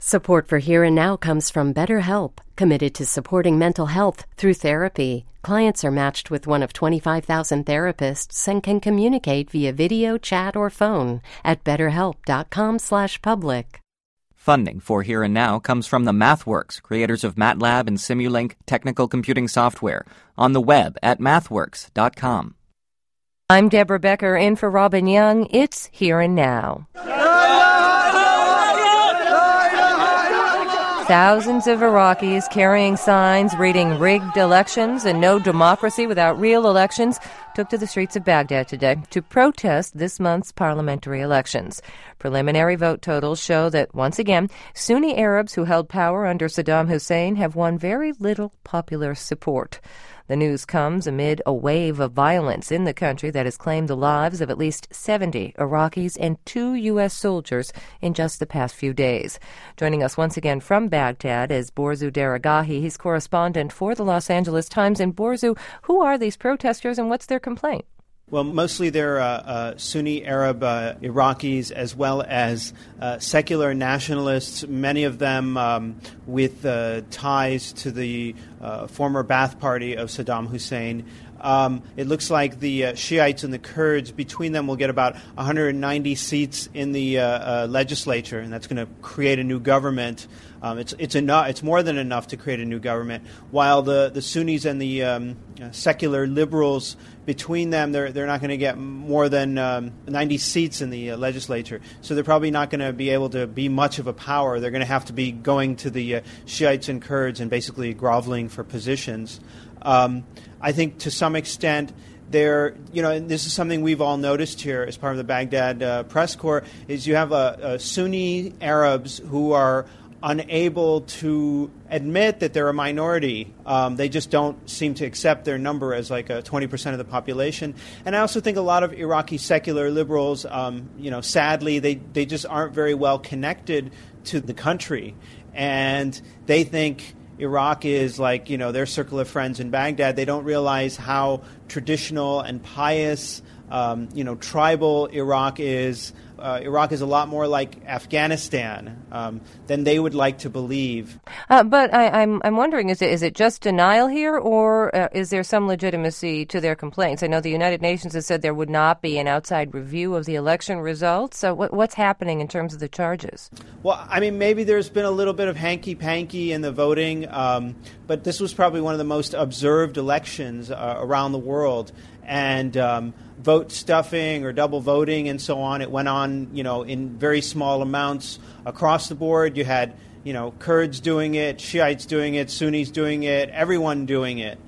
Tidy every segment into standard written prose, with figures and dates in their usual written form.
Support for Here and Now comes from BetterHelp, committed to supporting mental health through therapy. Clients are matched with one of 25,000 therapists and can communicate via video, chat, or phone at betterhelp.com/public. Funding for Here and Now comes from the MathWorks, creators of MATLAB and Simulink technical computing software, on the web at mathworks.com. I'm Deborah Becker, in for Robin Young. It's Here and Now. Thousands of Iraqis carrying signs reading "rigged elections" and "no democracy without real elections" took to the streets of Baghdad today to protest this month's parliamentary elections. Preliminary vote totals show that, once again, Sunni Arabs who held power under Saddam Hussein have won very little popular support. The news comes amid a wave of violence in the country that has claimed the lives of at least 70 Iraqis and 2 U.S. soldiers in just the past few days. Joining us once again from Baghdad is Borzu Daragahi. He's correspondent for the Los Angeles Times. And Borzu, who are these protesters and what's their complaint? Well, mostly they're Sunni Arab Iraqis as well as secular nationalists, many of them with ties to the former Ba'ath Party of Saddam Hussein. It looks like the Shiites and the Kurds, between them, will get about 190 seats in the legislature, and that's going to create a new government. It's enough. It's more than enough to create a new government. While the Sunnis and the secular liberals, between them, they're not going to get more than 90 seats in the legislature. So they're probably not going to be able to be much of a power. They're going to have to be going to the Shiites and Kurds and basically groveling for positions. I think to some extent, and this is something we've all noticed here as part of the Baghdad press corps, is you have Sunni Arabs who are unable to admit that they're a minority. They just don't seem to accept their number as like 20% of the population. And I also think a lot of Iraqi secular liberals, sadly, they just aren't very well connected to the country. And they think Iraq is like, their circle of friends in Baghdad. They don't realize how traditional and pious, tribal Iraq is. Iraq is a lot more like Afghanistan than they would like to believe. But I'm wondering, is it just denial here, or is there some legitimacy to their complaints? I know the United Nations has said there would not be an outside review of the election results. So what's happening in terms of the charges? Well, I mean, maybe there's been a little bit of hanky-panky in the voting, but this was probably one of the most observed elections around the world. And vote stuffing or double voting and so on, it went on, in very small amounts across the board. You had, Kurds doing it, Shiites doing it, Sunnis doing it, everyone doing it.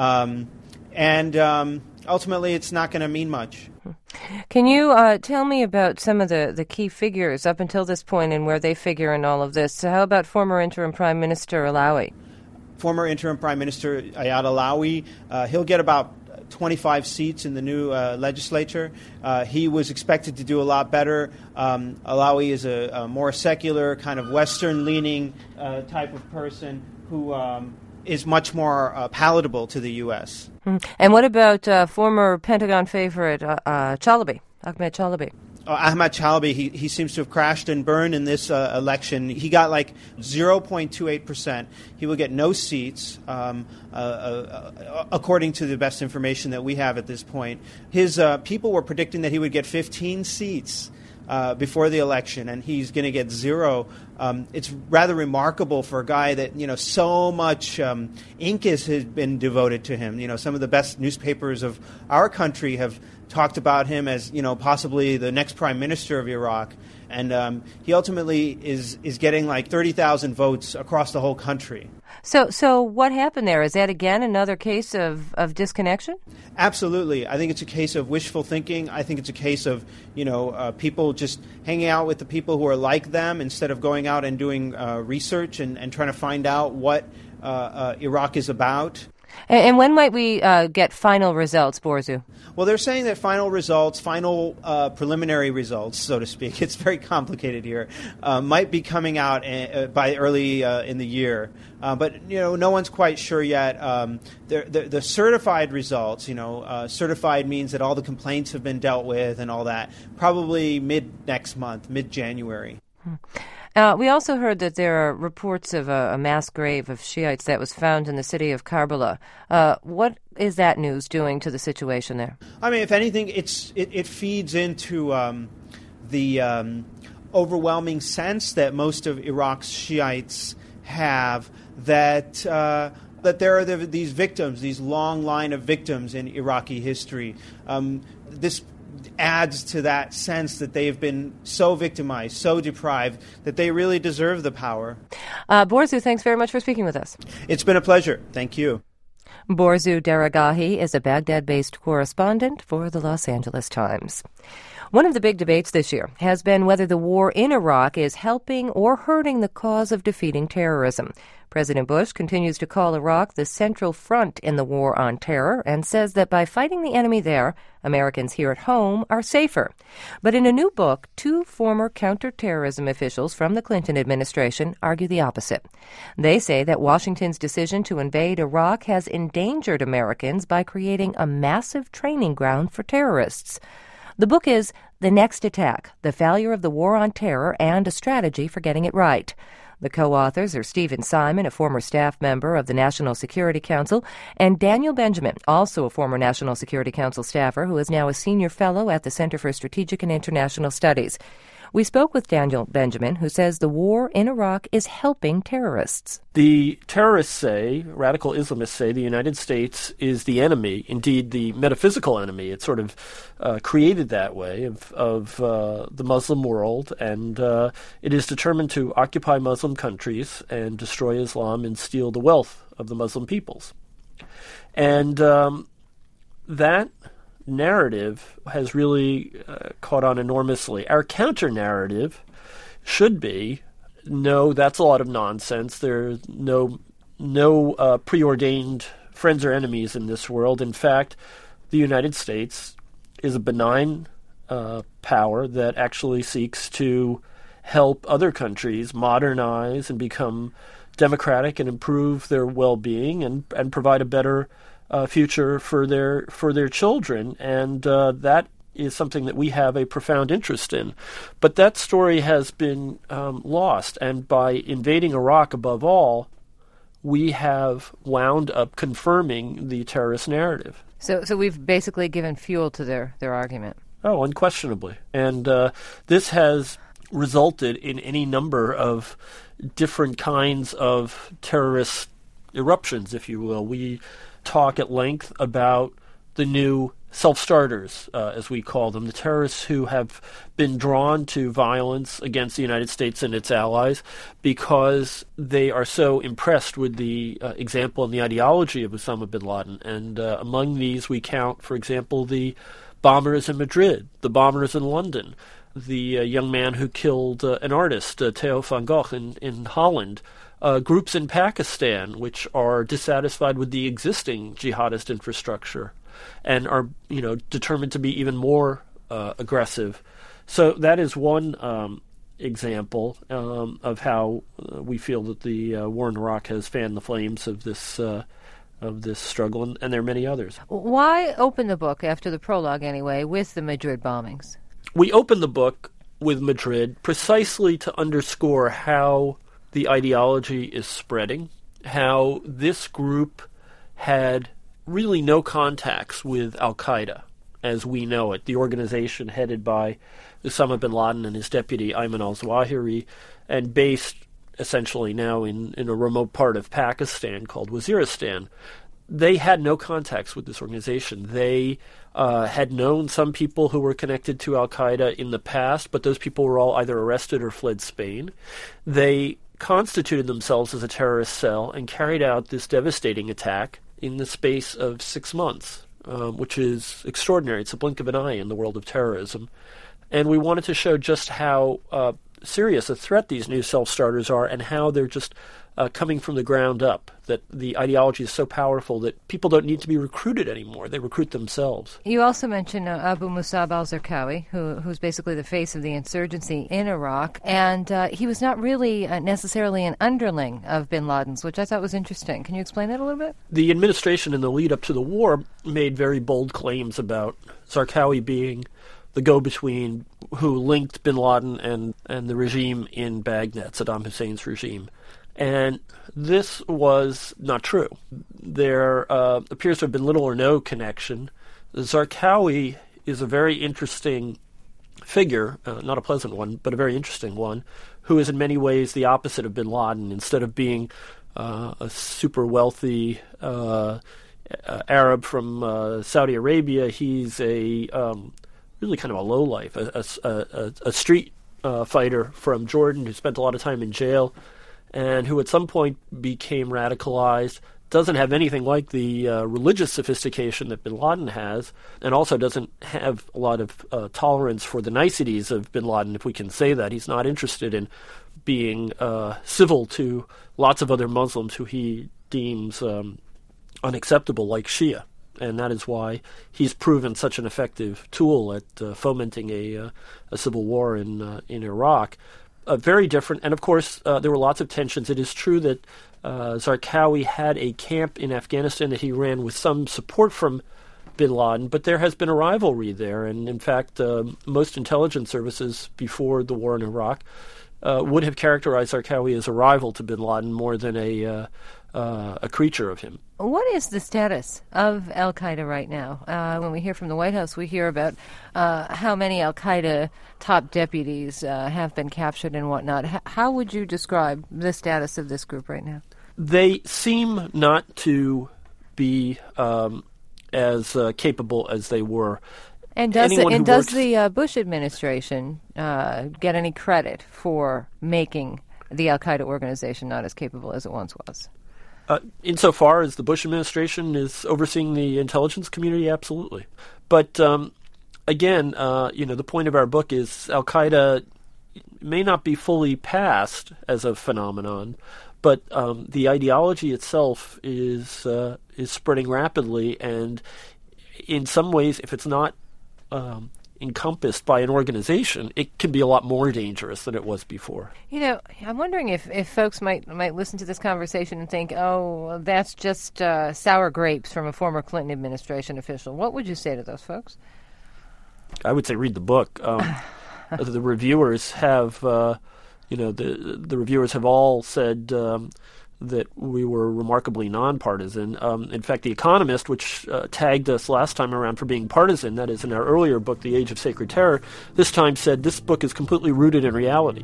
And ultimately, it's not going to mean much. Can you tell me about some of the key figures up until this point and where they figure in all of this? So how about former interim Prime Minister Alawi? Former interim Prime Minister Ayad Alawi, he'll get about 25 seats in the new legislature. He was expected to do a lot better. Alawi is a more secular, kind of Western-leaning type of person who is much more palatable to the U.S. And what about former Pentagon favorite Chalabi, Ahmed Chalabi? Ahmad Chalabi, he seems to have crashed and burned in this election. He got like 0.28%. He will get no seats, according to the best information that we have at this point. His people were predicting that he would get 15 seats before the election, and he's going to get 0. It's rather remarkable for a guy that, so much ink has been devoted to him. Some of the best newspapers of our country have talked about him as, possibly the next prime minister of Iraq. And he ultimately is getting like 30,000 votes across the whole country. So what happened there? Is that, again, another case of disconnection? Absolutely. I think it's a case of wishful thinking. I think it's a case of, people just hanging out with the people who are like them instead of going out and doing research and trying to find out what Iraq is about. And when might we get final results, Borzu? Well, they're saying that final preliminary results, so to speak, it's very complicated here, might be coming out by early in the year. But, no one's quite sure yet. The certified results, certified means that all the complaints have been dealt with and all that, probably mid-next month, mid-January. We also heard that there are reports of a mass grave of Shiites that was found in the city of Karbala. What is that news doing to the situation there? I mean, if anything, it feeds into the overwhelming sense that most of Iraq's Shiites have that there are these victims, these long line of victims in Iraqi history. This adds to that sense that they've been so victimized, so deprived, that they really deserve the power. Borzu, thanks very much for speaking with us. It's been a pleasure. Thank you. Borzu Daragahi is a Baghdad-based correspondent for the Los Angeles Times. One of the big debates this year has been whether the war in Iraq is helping or hurting the cause of defeating terrorism. President Bush continues to call Iraq the central front in the war on terror and says that by fighting the enemy there, Americans here at home are safer. But in a new book, two former counterterrorism officials from the Clinton administration argue the opposite. They say that Washington's decision to invade Iraq has endangered Americans by creating a massive training ground for terrorists. The book is The Next Attack, The Failure of the War on Terror and a Strategy for Getting It Right. The co-authors are Stephen Simon, a former staff member of the National Security Council, and Daniel Benjamin, also a former National Security Council staffer who is now a senior fellow at the Center for Strategic and International Studies. We spoke with Daniel Benjamin, who says the war in Iraq is helping terrorists. The terrorists say, radical Islamists say, the United States is the enemy, indeed the metaphysical enemy. It's sort of created that way of the Muslim world, and it is determined to occupy Muslim countries and destroy Islam and steal the wealth of the Muslim peoples. And that narrative has really caught on enormously. Our counter-narrative should be, no, that's a lot of nonsense. There's no preordained friends or enemies in this world. In fact, the United States is a benign power that actually seeks to help other countries modernize and become democratic and improve their well-being and provide a better future for their children, and that is something that we have a profound interest in. But that story has been lost, and by invading Iraq above all, we have wound up confirming the terrorist narrative. So we've basically given fuel to their argument. Oh, unquestionably. And this has resulted in any number of different kinds of terrorist eruptions, if you will. We talk at length about the new self-starters, as we call them, the terrorists who have been drawn to violence against the United States and its allies because they are so impressed with the example and the ideology of Osama bin Laden. And among these we count, for example, the bombers in Madrid, the bombers in London, the young man who killed an artist, Theo van Gogh, in Holland, groups in Pakistan which are dissatisfied with the existing jihadist infrastructure and are, determined to be even more aggressive. So that is one example of how we feel that the war in Iraq has fanned the flames of this struggle, and there are many others. Why open the book, after the prologue anyway, with the Madrid bombings? We open the book with Madrid precisely to underscore how the ideology is spreading, how this group had really no contacts with Al-Qaeda as we know it, the organization headed by Osama bin Laden and his deputy Ayman al-Zawahiri, and based essentially now in a remote part of Pakistan called Waziristan. They had no contacts with this organization. They had known some people who were connected to Al-Qaeda in the past, but those people were all either arrested or fled Spain. They constituted themselves as a terrorist cell and carried out this devastating attack in the space of 6 months, which is extraordinary. It's a blink of an eye in the world of terrorism. And we wanted to show just how serious a threat these new self-starters are and how they're just coming from the ground up, that the ideology is so powerful that people don't need to be recruited anymore. They recruit themselves. You also mentioned Abu Musab al-Zarqawi, who's basically the face of the insurgency in Iraq, and he was not really necessarily an underling of bin Laden's, which I thought was interesting. Can you explain that a little bit? The administration in the lead up to the war made very bold claims about Zarqawi being the go-between who linked bin Laden and the regime in Baghdad, Saddam Hussein's regime. And this was not true. There appears to have been little or no connection. Zarqawi is a very interesting figure, not a pleasant one, but a very interesting one, who is in many ways the opposite of bin Laden. Instead of being a super wealthy Arab from Saudi Arabia, he's a really kind of a lowlife, a street fighter from Jordan who spent a lot of time in jail and who at some point became radicalized, doesn't have anything like the religious sophistication that bin Laden has, and also doesn't have a lot of tolerance for the niceties of bin Laden, if we can say that. He's not interested in being civil to lots of other Muslims who he deems unacceptable, like Shia. And that is why he's proven such an effective tool at fomenting a civil war in Iraq. Very different. And, of course, there were lots of tensions. It is true that Zarqawi had a camp in Afghanistan that he ran with some support from bin Laden, but there has been a rivalry there. And, in fact, most intelligence services before the war in Iraq would have characterized Zarqawi as a rival to bin Laden more than a creature of him. What is the status of al-Qaeda right now? When we hear from the White House, we hear about how many al-Qaeda top deputies have been captured and whatnot. How would you describe the status of this group right now? They seem not to be as capable as they were. And does the Bush administration get any credit for making the al-Qaeda organization not as capable as it once was? Insofar as the Bush administration is overseeing the intelligence community, absolutely. But again, the point of our book is al-Qaeda may not be fully past as a phenomenon, but the ideology itself is spreading rapidly, and in some ways, if it's not encompassed by an organization, it can be a lot more dangerous than it was before. I'm wondering if folks might listen to this conversation and think, oh, that's just sour grapes from a former Clinton administration official. What would you say to those folks? I would say read the book. The reviewers have, the reviewers have all said that we were remarkably nonpartisan. In fact, The Economist, which tagged us last time around for being partisan, that is in our earlier book, The Age of Sacred Terror, this time said this book is completely rooted in reality.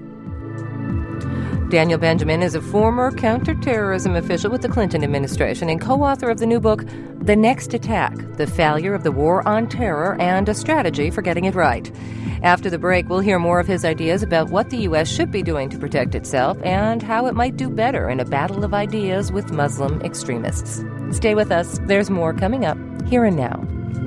Daniel Benjamin is a former counterterrorism official with the Clinton administration and co-author of the new book, The Next Attack, The Failure of the War on Terror and a Strategy for Getting It Right. After the break, we'll hear more of his ideas about what the U.S. should be doing to protect itself and how it might do better in a battle of ideas with Muslim extremists. Stay with us. There's more coming up here and now.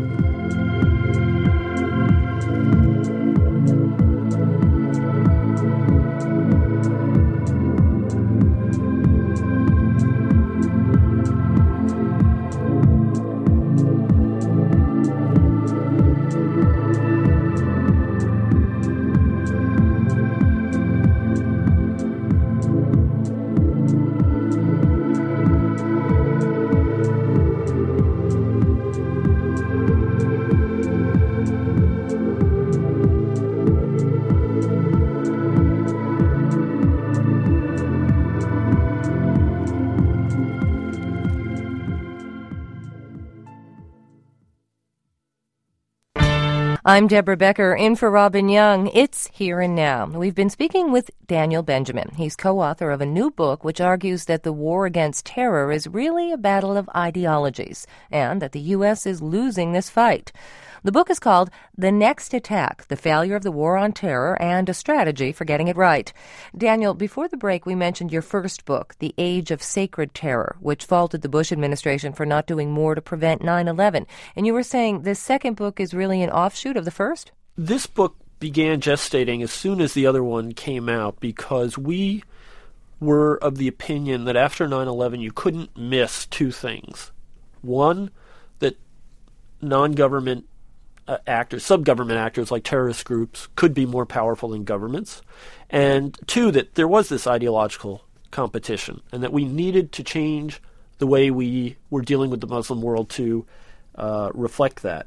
I'm Deborah Becker, in for Robin Young. It's Here and Now. We've been speaking with Daniel Benjamin. He's co-author of a new book which argues that the war against terror is really a battle of ideologies and that the U.S. is losing this fight. The book is called The Next Attack, The Failure of the War on Terror and a Strategy for Getting It Right. Daniel, before the break, we mentioned your first book, The Age of Sacred Terror, which faulted the Bush administration for not doing more to prevent 9/11. And you were saying this second book is really an offshoot of the first? This book began gestating as soon as the other one came out because we were of the opinion that after 9/11 you couldn't miss two things. One, that non-government actors, sub-government actors like terrorist groups could be more powerful than governments. And two, that there was this ideological competition and that we needed to change the way we were dealing with the Muslim world to reflect that.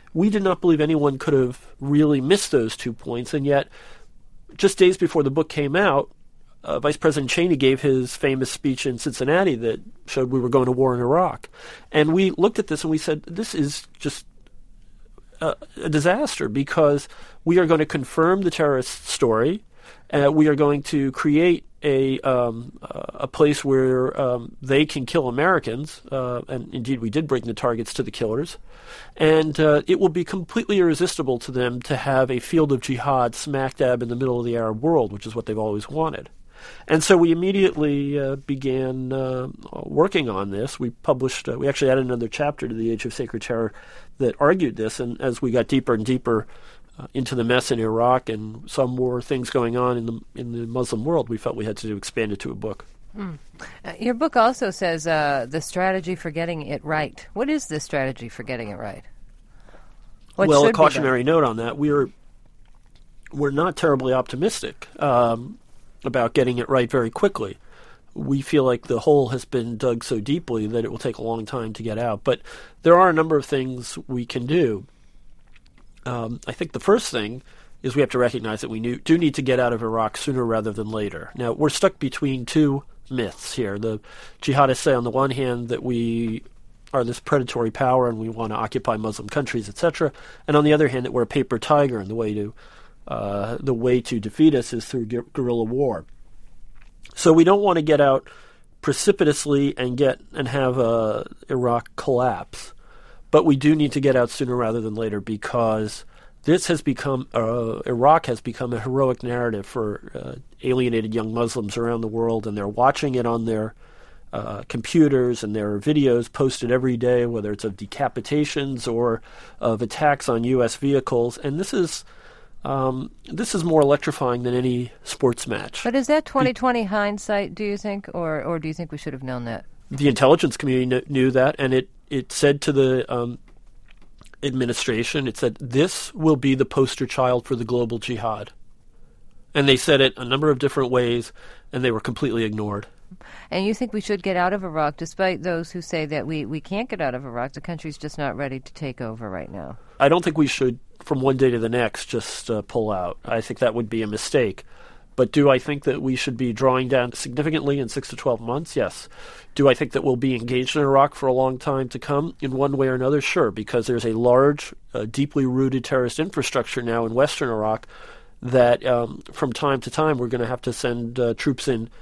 we did not believe anyone could have really missed those 2 points, and yet just days before the book came out, Vice President Cheney gave his famous speech in Cincinnati that showed we were going to war in Iraq. And we looked at this and we said, this is just a disaster, because we are going to confirm the terrorist story. We are going to create a place where they can kill Americans, and indeed we did bring the targets to the killers, and it will be completely irresistible to them to have a field of jihad smack dab in the middle of the Arab world, which is what they've always wanted. And so we immediately began working on this. We published, we actually added another chapter to The Age of Sacred Terror that argued this, and as we got deeper and deeper into the mess in Iraq and saw more things going on in the Muslim world, we felt we had to expand it to a book. Your book also says the strategy for getting it right. What is the strategy for getting it right? Well, a cautionary note on that: we're not terribly optimistic about getting it right very quickly. We feel like the hole has been dug so deeply that it will take a long time to get out. But there are a number of things we can do. I think the first thing is we have to recognize that we do need to get out of Iraq sooner rather than later. Now, we're stuck between two myths here. The jihadists say on the one hand that we are this predatory power and we want to occupy Muslim countries, etc., and on the other hand that we're a paper tiger and the way to defeat us is through guerrilla war. So we don't want to get out precipitously and have Iraq collapse, but we do need to get out sooner rather than later, because this has become Iraq has become a heroic narrative for alienated young Muslims around the world, and they're watching it on their computers, and there are videos posted every day, whether it's of decapitations or of attacks on U.S. vehicles, and this is more electrifying than any sports match. But is that 20/20 hindsight, do you think, or do you think we should have known that? The intelligence community knew that, and it said to the administration, it said, this will be the poster child for the global jihad. And they said it a number of different ways, and they were completely ignored. And you think we should get out of Iraq, despite those who say that we can't get out of Iraq? The country's just not ready to take over right now. I don't think we should, from one day to the next, just pull out. I think that would be a mistake. But do I think that we should be drawing down significantly in 6 to 12 months? Yes. Do I think that we'll be engaged in Iraq for a long time to come in one way or another? Sure, because there's a large, deeply rooted terrorist infrastructure now in western Iraq that from time to time we're going to have to send troops in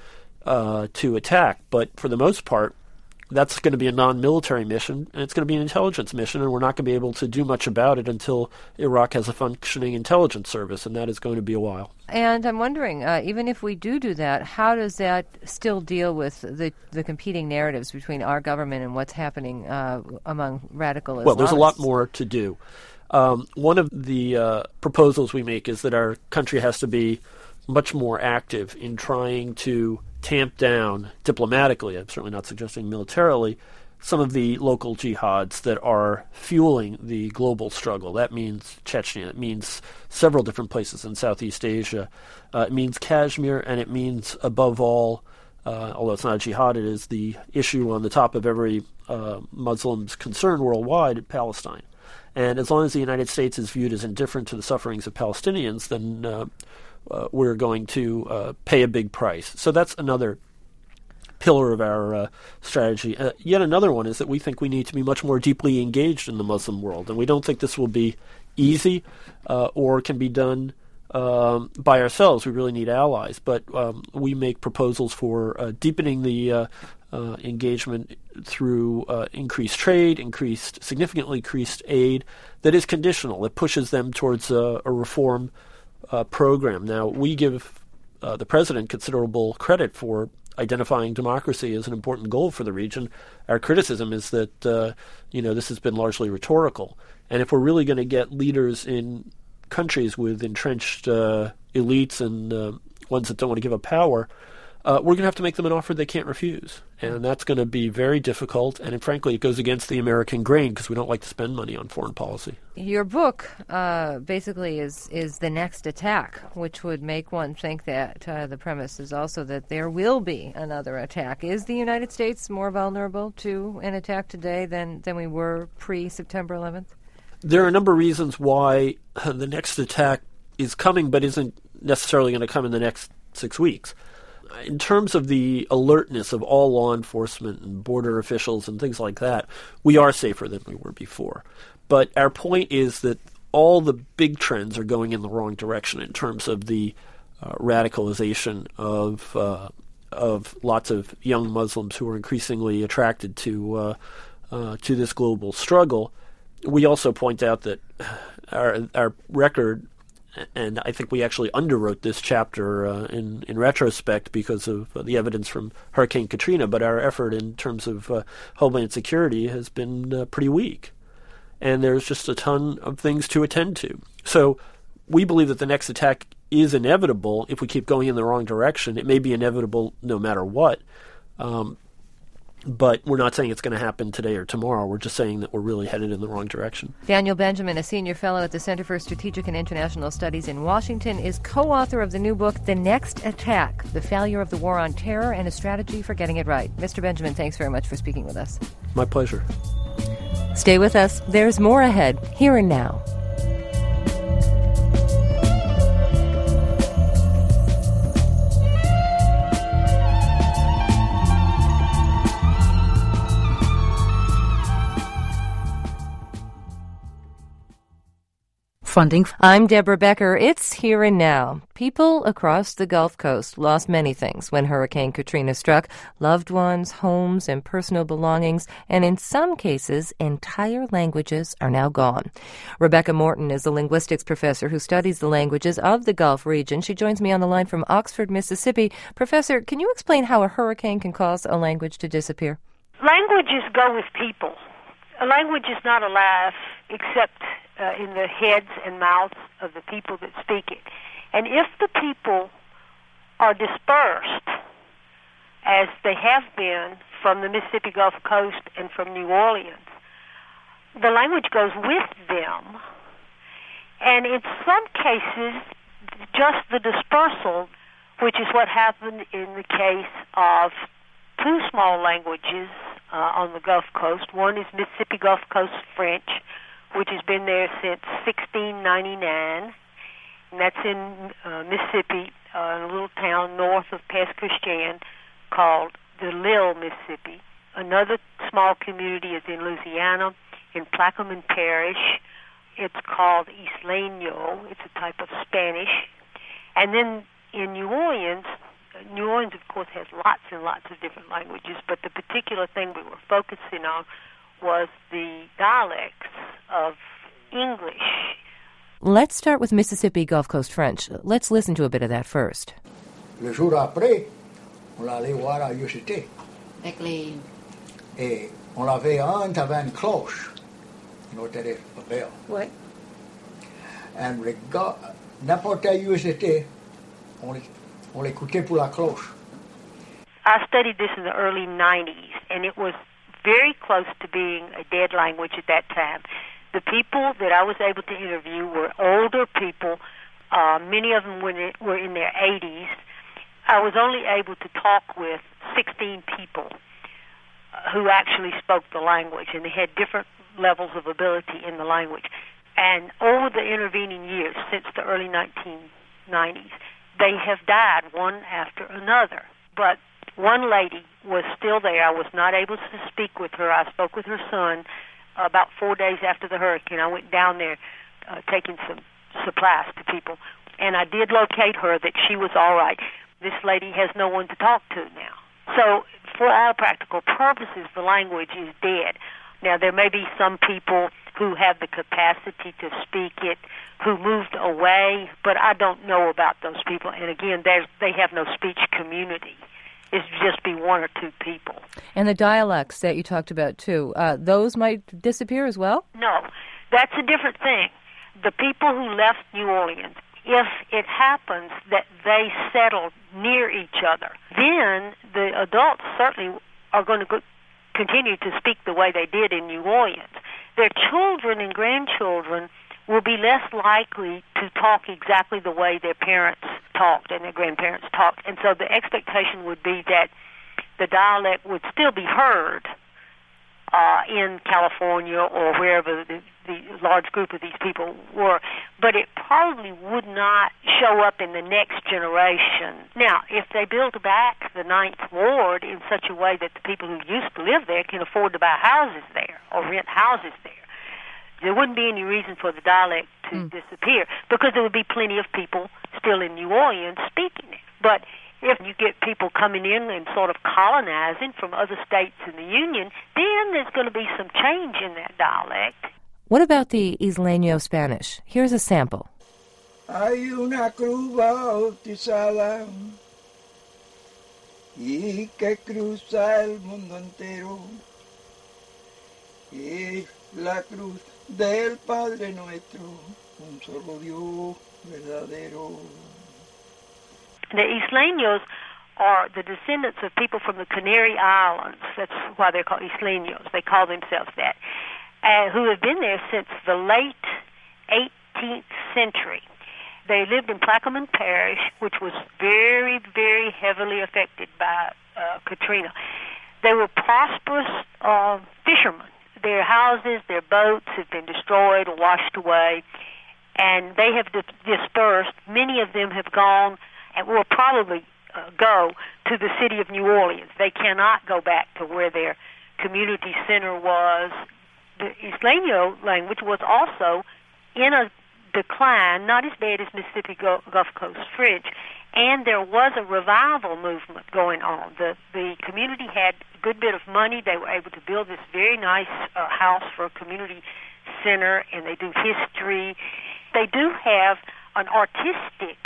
to attack. But for the most part, that's going to be a non-military mission, and it's going to be an intelligence mission, and we're not going to be able to do much about it until Iraq has a functioning intelligence service, and that is going to be a while. And I'm wondering, even if we do that, how does that still deal with the competing narratives between our government and what's happening among radical Islamists? Well, there's a lot more to do. One of the proposals we make is that our country has to be much more active in trying to tamp down diplomatically, I'm certainly not suggesting militarily, some of the local jihads that are fueling the global struggle. That means Chechnya. It means several different places in Southeast Asia. It means Kashmir, and it means, above all, although it's not a jihad, it is the issue on the top of every Muslim's concern worldwide, Palestine. And as long as the United States is viewed as indifferent to the sufferings of Palestinians, then we're going to pay a big price. So that's another pillar of our strategy. Yet another one is that we think we need to be much more deeply engaged in the Muslim world, and we don't think this will be easy or can be done by ourselves. We really need allies, but we make proposals for deepening the engagement through increased trade, significantly increased aid that is conditional, that pushes them towards a reform program. Now, we give the president considerable credit for identifying democracy as an important goal for the region. Our criticism is that this has been largely rhetorical, and if we're really going to get leaders in countries with entrenched elites and ones that don't want to give up power, we're going to have to make them an offer they can't refuse, and that's going to be very difficult, and frankly it goes against the American grain because we don't like to spend money on foreign policy. Your book basically is the next attack, which would make one think that the premise is also that there will be another attack. Is the United States more vulnerable to an attack today than we were pre-September 11th? There are a number of reasons why the next attack is coming, but isn't necessarily going to come in the next 6 weeks. In terms of the alertness of all law enforcement and border officials and things like that, we are safer than we were before. But our point is that all the big trends are going in the wrong direction in terms of the radicalization of lots of young Muslims who are increasingly attracted to this global struggle. We also point out that our record, and I think we actually underwrote this chapter in retrospect because of the evidence from Hurricane Katrina, but our effort in terms of Homeland Security has been pretty weak. And there's just a ton of things to attend to. So we believe that the next attack is inevitable if we keep going in the wrong direction. It may be inevitable no matter what. But we're not saying it's going to happen today or tomorrow. We're just saying that we're really headed in the wrong direction. Daniel Benjamin, a senior fellow at the Center for Strategic and International Studies in Washington, is co-author of the new book, The Next Attack, The Failure of the War on Terror and a Strategy for Getting It Right. Mr. Benjamin, thanks very much for speaking with us. My pleasure. Stay with us. There's more ahead, here and now. Funding. I'm Deborah Becker. It's Here and Now. People across the Gulf Coast lost many things when Hurricane Katrina struck: loved ones, homes, and personal belongings, and in some cases, entire languages are now gone. Rebecca Morton is a linguistics professor who studies the languages of the Gulf region. She joins me on the line from Oxford, Mississippi. Professor, can you explain how a hurricane can cause a language to disappear? Languages go with people. A language is not alive except in the heads and mouths of the people that speak it. And if the people are dispersed, as they have been from the Mississippi Gulf Coast and from New Orleans, the language goes with them. And in some cases, just the dispersal, which is what happened in the case of two small languages on the Gulf Coast. One is Mississippi Gulf Coast French, which has been there since 1699, and that's in Mississippi, in a little town north of Pass Christian called DeLisle, Mississippi. Another small community is in Louisiana, in Plaquemine Parish. It's called Isleño. It's a type of Spanish. And then in New Orleans, of course, has lots and lots of different languages, but the particular thing we were focusing on was the dialects of English. Let's start with Mississippi Gulf Coast French. Let's listen to a bit of that first. Le jour après, on allait voir à l'université. Et on avait un taverne cloche, notre belle. Ouais. And n'importe quelle université, on l'écoutait pour la cloche. I studied this in the early 90s, and it was very close to being a dead language at that time. The people that I was able to interview were older people. Many of them were in their 80s. I was only able to talk with 16 people who actually spoke the language, and they had different levels of ability in the language. And over the intervening years, since the early 1990s, they have died one after another. But one lady was still there. I was not able to speak with her. I spoke with her son about 4 days after the hurricane. I went down there taking some supplies to people, and I did locate her that she was all right. This lady has no one to talk to now. So for all practical purposes, the language is dead. Now, there may be some people who have the capacity to speak it, who moved away, but I don't know about those people. And again, they have no speech community. It's just be one or two people. And the dialects that you talked about, too, those might disappear as well? No, that's a different thing. The people who left New Orleans, if it happens that they settle near each other, then the adults certainly are going to continue to speak the way they did in New Orleans. Their children and grandchildren will be less likely to talk exactly the way their parents talked and their grandparents talked. And so the expectation would be that the dialect would still be heard, in California or wherever the large group of these people were, but it probably would not show up in the next generation. Now, if they build back the Ninth Ward in such a way that the people who used to live there can afford to buy houses there or rent houses there wouldn't be any reason for the dialect to disappear, because there would be plenty of people still in New Orleans speaking it. But if you get people coming in and sort of colonizing from other states in the Union, then there's going to be some change in that dialect. What about the Isleño Spanish? Here's a sample. Hay una cruz bautizada y que cruza el mundo entero. Es la cruz del Padre Nuestro, un solo Dios verdadero. The Isleños are the descendants of people from the Canary Islands. That's why they're called Isleños. They call themselves that. Who have been there since the late 18th century. They lived in Plaquemine Parish, which was very, very heavily affected by Katrina. They were prosperous fishermen. Their houses, their boats have been destroyed or washed away, and they have dispersed. Many of them have gone and will probably go to the city of New Orleans. They cannot go back to where their community center was. The Isleño language was also in a decline, not as bad as Mississippi Gulf Coast French, and there was a revival movement going on. The community had a good bit of money. They were able to build this very nice house for a community center, and they do history. They do have an artistic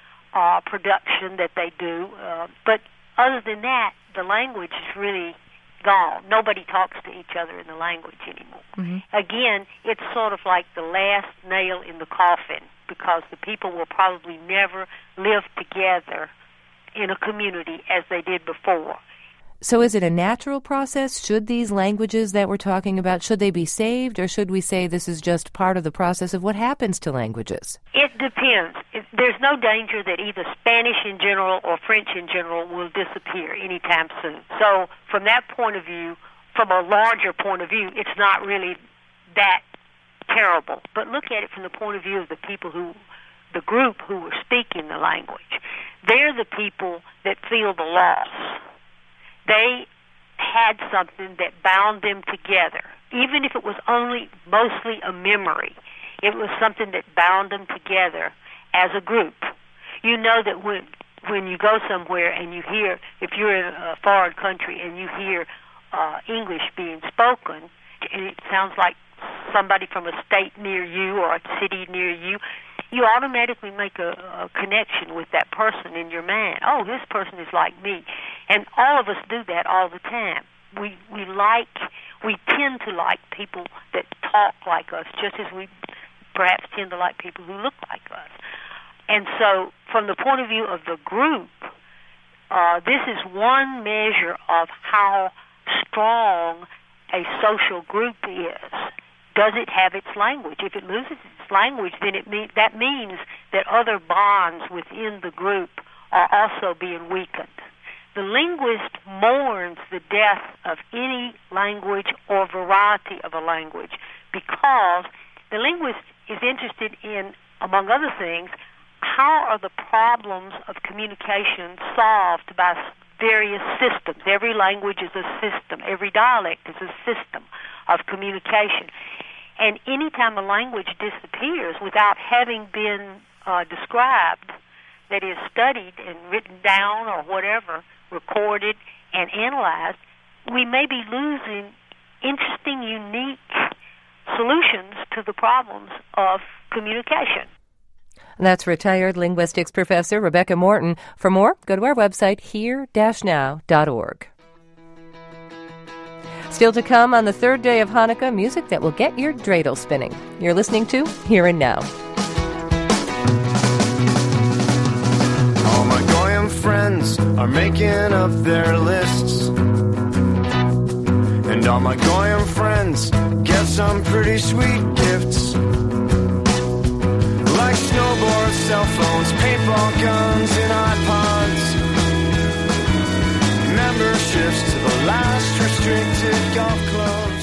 production that they do, but other than that, the language is really gone. Nobody talks to each other in the language anymore. Mm-hmm. Again, it's sort of like the last nail in the coffin, because the people will probably never live together in a community as they did before. So is it a natural process? Should these languages that we're talking about, should they be saved, or should we say this is just part of the process of what happens to languages? It depends. There's no danger that either Spanish in general or French in general will disappear anytime soon. So from that point of view, from a larger point of view, it's not really that terrible. But look at it from the point of view of the people the group who were speaking the language. They're the people that feel the loss. They had something that bound them together, even if it was only mostly a memory. It was something that bound them together as a group. You know that when you go somewhere and you hear, if you're in a foreign country and you hear English being spoken, and it sounds like somebody from a state near you or a city near you, you automatically make a connection with that person in your mind. Oh, this person is like me. And all of us do that all the time. We tend to like people that talk like us, just as we perhaps tend to like people who look like us. And so from the point of view of the group, this is one measure of how strong a social group is. Does it have its language? If it loses its language, then that means that other bonds within the group are also being weakened. The linguist mourns the death of any language or variety of a language, because the linguist is interested in, among other things, how are the problems of communication solved by various systems. Every language is a system. Every dialect is a system of communication. And anytime a language disappears without having been described, that is studied and written down or whatever, recorded and analyzed, we may be losing interesting, unique solutions to the problems of communication. That's retired linguistics professor Rebecca Morton. For more, go to our website, here-now.org. Still to come on the third day of Hanukkah, music that will get your dreidel spinning. You're listening to Here and Now. All my Goyim friends are making up their lists, and all my Goyim friends get some pretty sweet gifts, like snowboards, cell phones, paintball guns, and iPods, memberships to the last restricted golf club.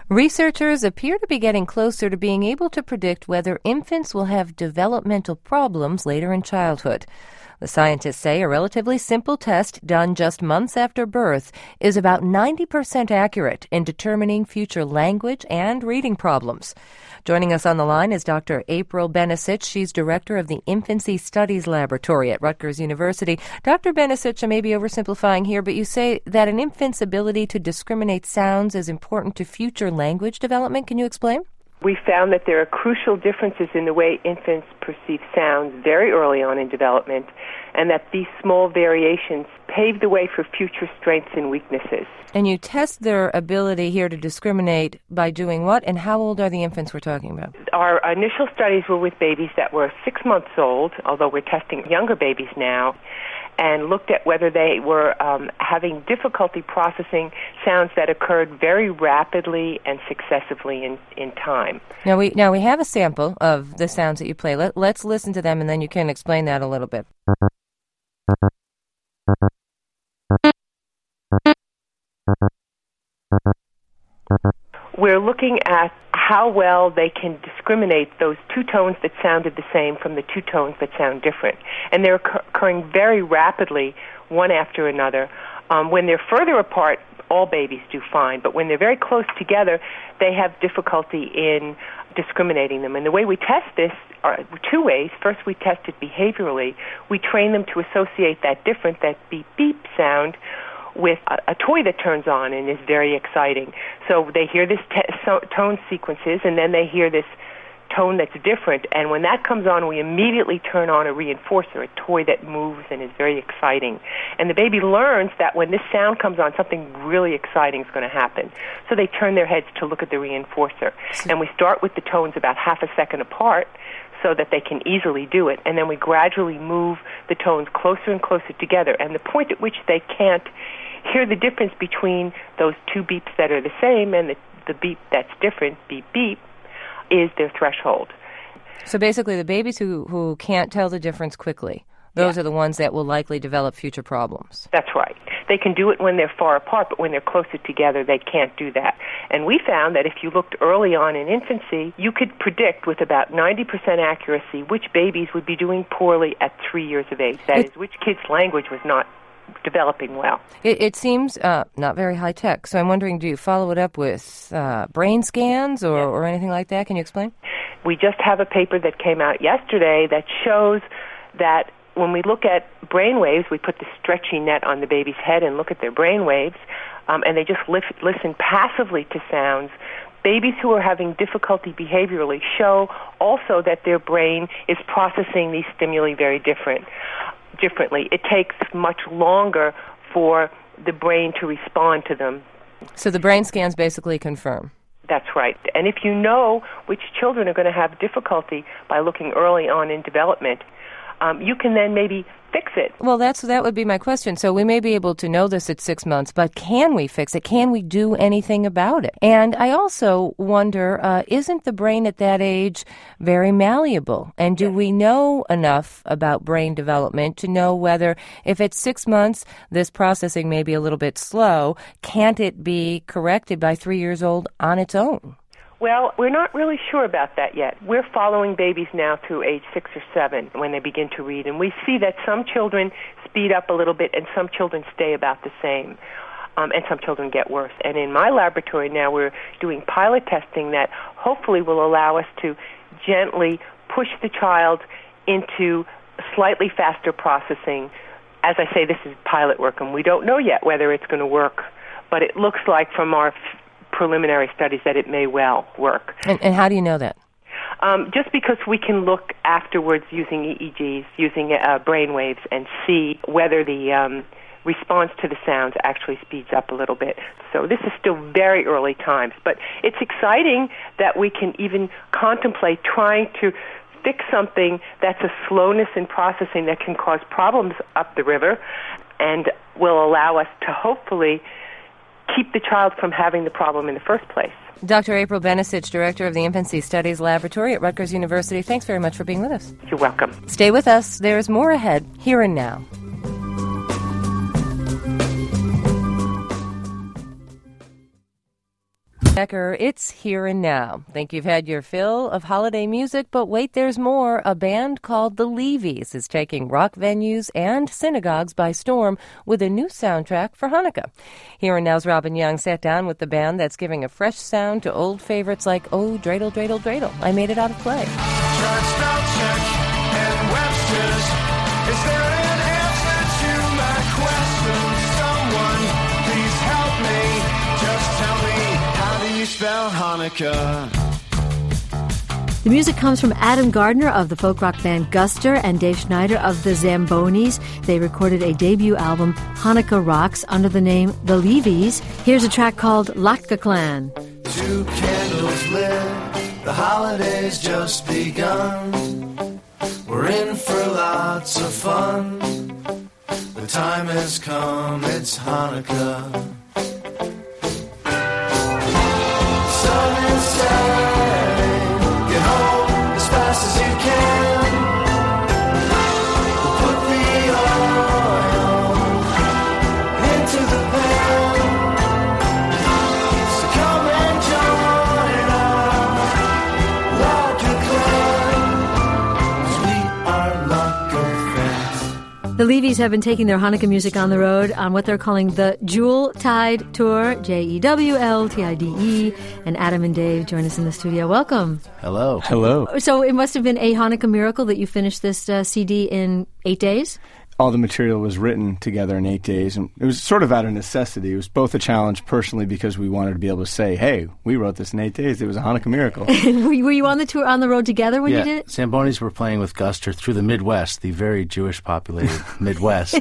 Researchers appear to be getting closer to being able to predict whether infants will have developmental problems later in childhood. The scientists say a relatively simple test done just months after birth is about 90% accurate in determining future language and reading problems. Joining us on the line is Dr. April Benesic. She's director of the Infancy Studies Laboratory at Rutgers University. Dr. Benesic, I may be oversimplifying here, but you say that an infant's ability to discriminate sounds is important to future language development. Can you explain? We found that there are crucial differences in the way infants perceive sounds very early on in development, and that these small variations pave the way for future strengths and weaknesses. And you test their ability here to discriminate by doing what? And how old are the infants we're talking about? Our initial studies were with babies that were 6 months old, although we're testing younger babies now, and looked at whether they were having difficulty processing sounds that occurred very rapidly and successively in time. Now we have a sample of the sounds that you play. Let's listen to them, and then you can explain that a little bit. We're looking at how well they can discriminate those two tones that sounded the same from the two tones that sound different. And they're occurring very rapidly, one after another. When they're further apart, all babies do fine, but when they're very close together, they have difficulty in discriminating them. And the way we test this are two ways. First, we test it behaviorally. We train them to associate that beep beep sound with a toy that turns on and is very exciting. So they hear this tone sequences, and then they hear this tone that's different. And when that comes on, we immediately turn on a reinforcer, a toy that moves and is very exciting. And the baby learns that when this sound comes on, something really exciting is going to happen. So they turn their heads to look at the reinforcer. And we start with the tones about half a second apart, so that they can easily do it. And then we gradually move the tones closer and closer together. And the point at which they can't hear the difference between those two beeps that are the same and the beep that's different, beep beep, is their threshold. So basically the babies who can't tell the difference quickly, those are the ones that will likely develop future problems. That's right. They can do it when they're far apart, but when they're closer together, they can't do that. And we found that if you looked early on in infancy, you could predict with about 90% accuracy which babies would be doing poorly at 3 years of age. That is, which kids' language was not developing well. It seems not very high-tech. So I'm wondering, do you follow it up with brain scans or anything like that? Can you explain? We just have a paper that came out yesterday that shows that when we look at brain waves, we put the stretchy net on the baby's head and look at their brain waves, and they just listen passively to sounds. Babies who are having difficulty behaviorally show also that their brain is processing these stimuli very differently. It takes much longer for the brain to respond to them. So the brain scans basically confirm. That's right. And if you know which children are going to have difficulty by looking early on in development, you can then maybe fix it. Well, that would be my question. So we may be able to know this at 6 months, but can we fix it? Can we do anything about it? And I also wonder, isn't the brain at that age very malleable? And do we know enough about brain development to know whether, if at 6 months this processing may be a little bit slow, can't it be corrected by 3 years old on its own? Well, we're not really sure about that yet. We're following babies now through age 6 or 7 when they begin to read, and we see that some children speed up a little bit and some children stay about the same, and some children get worse. And in my laboratory now we're doing pilot testing that hopefully will allow us to gently push the child into slightly faster processing. As I say, this is pilot work, and we don't know yet whether it's going to work, but it looks like from our preliminary studies that it may well work. And how do you know that? Just because we can look afterwards using EEGs, using brain waves, and see whether the response to the sounds actually speeds up a little bit. So this is still very early times, but it's exciting that we can even contemplate trying to fix something that's a slowness in processing that can cause problems up the river and will allow us to hopefully keep the child from having the problem in the first place. Dr. April Benesic, Director of the Infancy Studies Laboratory at Rutgers University, thanks very much for being with us. You're welcome. Stay with us. There's more ahead, here and now. Becker, it's Here and Now. Think you've had your fill of holiday music, but wait, there's more. A band called The Levies is taking rock venues and synagogues by storm with a new soundtrack for Hanukkah. Here and Now's Robin Young sat down with the band that's giving a fresh sound to old favorites like Oh, Dreidel, Dreidel, Dreidel. I Made It Out of Play. Tried spell check and Webster's. Is there an answer to my question? Someone, please help me. Just tell me, how do you spell Hanukkah? The music comes from Adam Gardner of the folk rock band Guster and Dave Schneider of the Zambonis. They recorded a debut album, Hanukkah Rocks, under the name The Levies. Here's a track called Latka Clan. 2 candles lit, the holiday's just begun. We're in for lots of fun. The time has come, it's Hanukkah. Sun is setting, get home as fast as you can. We'll put the oil into the pan. So come and join us, Latka Clan, 'cause we are Latka fans. The Levies have been taking their Hanukkah music on the road on what they're calling the Jewel Tide Tour, Jewltide. And Adam and Dave join us in the studio. Welcome. Hello. Hello. So it must have been a Hanukkah miracle that you finished this CD in 8 days? All the material was written together in 8 days, and it was sort of out of necessity. It was both a challenge personally because we wanted to be able to say, hey, we wrote this in 8 days. It was a Hanukkah miracle. Were you on the tour, on the road together when you did it? Zambonis were playing with Guster through the Midwest, the very Jewish-populated Midwest.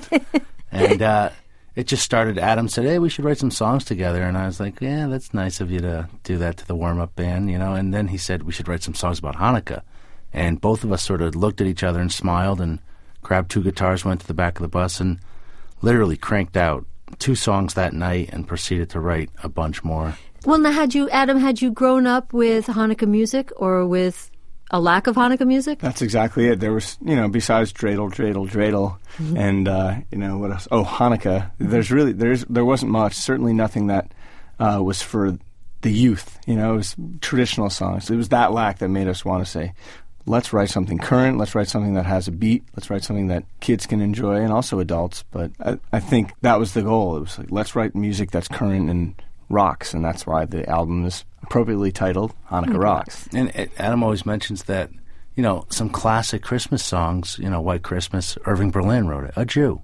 And it just started. Adam said, hey, we should write some songs together. And I was like, yeah, that's nice of you to do that to the warm-up band, you know. And then he said we should write some songs about Hanukkah. And both of us sort of looked at each other and smiled and grabbed 2 guitars, went to the back of the bus, and literally cranked out 2 songs that night and proceeded to write a bunch more. Well, now, had you grown up with Hanukkah music or with a lack of Hanukkah music? That's exactly it. There was, besides Dreidel, Dreidel, Dreidel, and, what else? Oh, Hanukkah. There wasn't much, certainly nothing that was for the youth. It was traditional songs. It was that lack that made us want to say, let's write something current, let's write something that has a beat, let's write something that kids can enjoy, and also adults. But I think that was the goal. It was like, let's write music that's current and rocks, and that's why the album is appropriately titled Hanukkah Rocks. And Adam always mentions that, some classic Christmas songs, White Christmas, Irving Berlin wrote it, a Jew,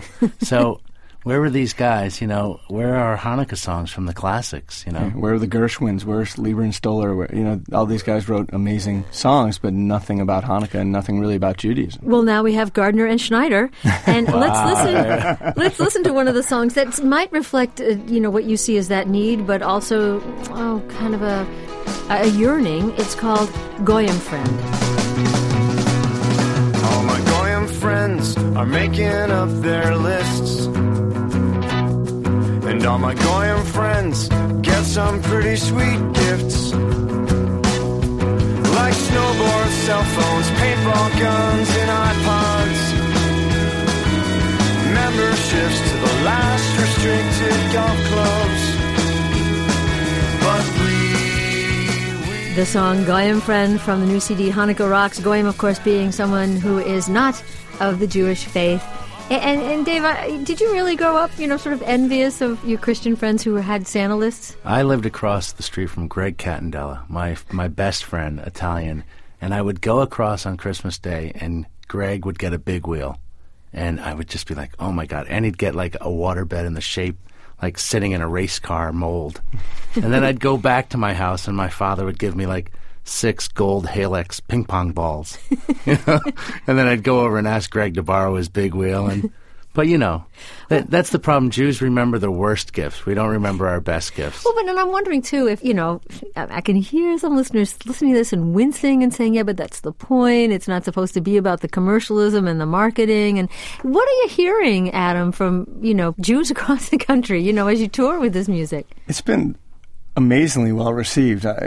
So where were these guys, where are Hanukkah songs from the classics, Where are the Gershwins, where's Lieber and Stoller, all these guys wrote amazing songs, but nothing about Hanukkah and nothing really about Judaism. Well, now we have Gardner and Schneider, and let's listen to one of the songs that might reflect, what you see as that need, but also, kind of a yearning. It's called Goyim Friend. All my Goyim friends are making up their lists. And all my Goyim friends get some pretty sweet gifts. Like snowboards, cell phones, paintball guns, and iPods. Memberships to the last restricted golf clubs. But the song Goyim Friend from the new CD Hanukkah Rocks. Goyim, of course, being someone who is not of the Jewish faith. And Dave, did you really grow up, sort of envious of your Christian friends who had Santa lists? I lived across the street from Greg Catandella, my best friend, Italian, and I would go across on Christmas Day, and Greg would get a big wheel, and I would just be like, oh my God, and he'd get like a waterbed in the shape, like sitting in a race car mold. And then I'd go back to my house, and my father would give me like 6 gold Halex ping pong balls, and then I'd go over and ask Greg to borrow his big wheel. But that's the problem. Jews remember the worst gifts. We don't remember our best gifts. Well, but and I'm wondering too if I can hear some listeners listening to this and wincing and saying, "Yeah, but that's the point. It's not supposed to be about the commercialism and the marketing." And what are you hearing, Adam, from Jews across the country? As you tour with this music, it's been amazingly well received.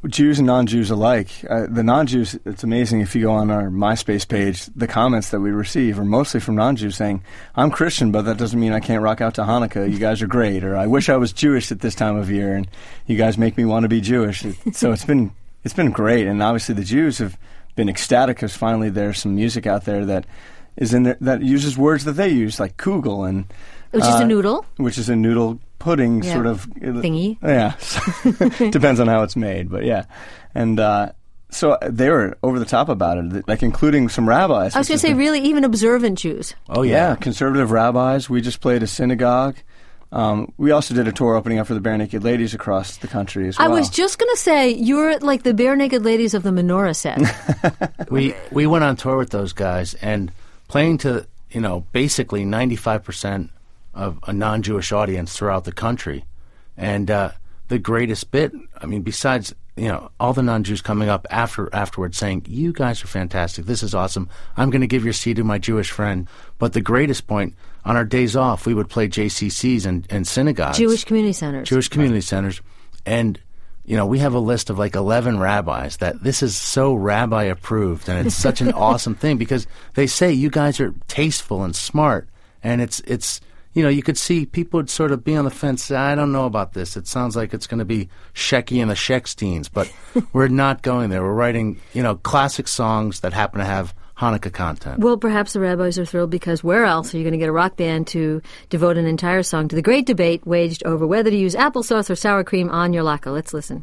Jews and non-Jews alike. The non-Jews, it's amazing if you go on our MySpace page, the comments that we receive are mostly from non-Jews saying, I'm Christian, but that doesn't mean I can't rock out to Hanukkah. You guys are great. Or I wish I was Jewish at this time of year, and you guys make me want to be Jewish. So it's been great. And obviously the Jews have been ecstatic because finally there's some music out there that is in there that uses words that they use, like kugel, and which is a noodle. Which is a noodle pudding sort of thingy. Yeah. Depends on how it's made, but yeah. And so they were over the top about it, like including some rabbis. I was going to say, really, even observant Jews. Oh, yeah. Conservative rabbis. We just played a synagogue. We also did a tour opening up for the Bare Naked Ladies across the country as well. I was just going to say, you're like the Bare Naked Ladies of the menorah set. We went on tour with those guys and playing to, basically 95% of a non-Jewish audience throughout the country. And the greatest bit, besides, all the non-Jews coming up afterwards saying, you guys are fantastic, this is awesome, I'm going to give your seed to my Jewish friend. But the greatest point, on our days off, we would play JCCs and synagogues. Jewish community centers. And, we have a list of like 11 rabbis that this is so rabbi approved, and it's such an awesome thing because they say you guys are tasteful and smart, and it's you could see people would sort of be on the fence, say, I don't know about this. It sounds like it's going to be Shecky and the Sheksteins, but we're not going there. We're writing, classic songs that happen to have Hanukkah content. Well, perhaps the rabbis are thrilled because where else are you going to get a rock band to devote an entire song to the great debate waged over whether to use applesauce or sour cream on your latke? Let's listen.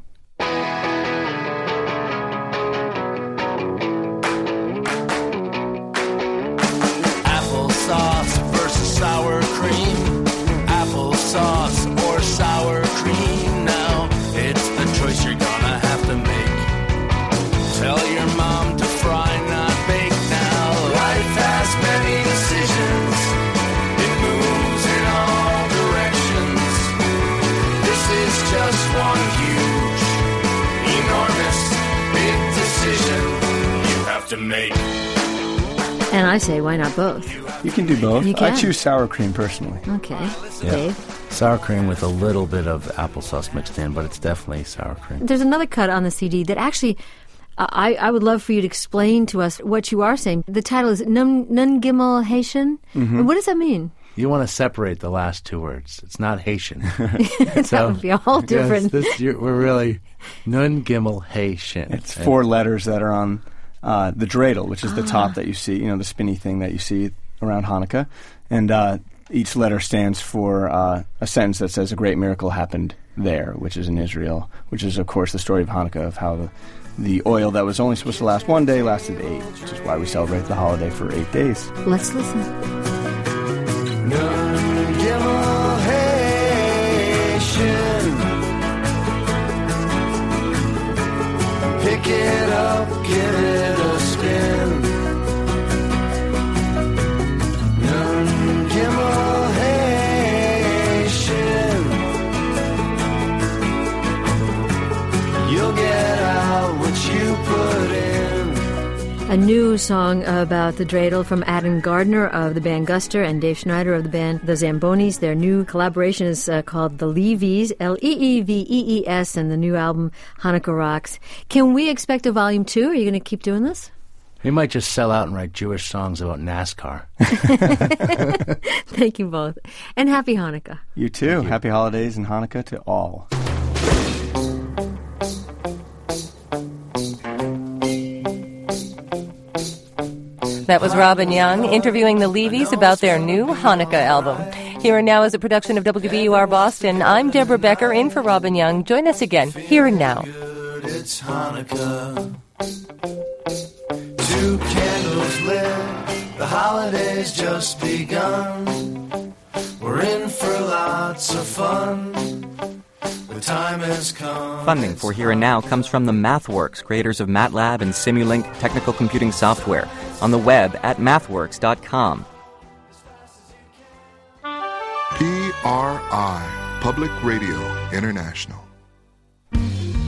Applesauce versus sour cream. Applesauce or sour cream. Now it's the choice you're gonna have to make. Tell your mom to fry, not bake. Now life has many decisions. It moves in all directions. This is just one huge, enormous, big decision you have to make. And I say, why not both? You can do both. You can. I choose sour cream personally. Okay. Yeah. Dave? Sour cream with a little bit of applesauce mixed in, but it's definitely sour cream. There's another cut on the CD that actually, I would love for you to explain to us what you are saying. The title is Nun Gimel Haitian. Mm-hmm. What does that mean? You want to separate the last two words. It's not Haitian. That would be a whole different... we're really Nun Gimel Haitian. It's 4 letters that are on the dreidel, which is the top that you see, the spinny thing that you see around Hanukkah. And each letter stands for a sentence that says a great miracle happened there, which is in Israel, which is, of course, the story of Hanukkah, of how the oil that was only supposed to last 1 day lasted 8, which is why we celebrate the holiday for 8 days. Let's listen. Nun Gimel Haitian. Pick it up, give it a spin. Nun Gimel Haitian. You'll get out what you put in. A new song about the dreidel from Adam Gardner of the band Guster and Dave Schneider of the band The Zambonis. Their new collaboration is called The Leevees, L-E-E-V-E-E-S, and the new album Hanukkah Rocks. Can we expect a volume 2? Are you going to keep doing this? We might just sell out and write Jewish songs about NASCAR. Thank you both. And happy Hanukkah. You too. Thank you. Happy holidays and Hanukkah to all. That was Robin Young interviewing the Leevees about their new Hanukkah album. Here and Now is a production of WBUR Boston. I'm Deborah Becker, in for Robin Young. Join us again, Here and Now. It's Hanukkah. 2 candles lit. The holiday's just begun. We're in for lots of fun. The time has come. Funding for Here and Now comes from the MathWorks, creators of MATLAB and Simulink technical computing software. On the web at mathworks.com. PRI, Public Radio International.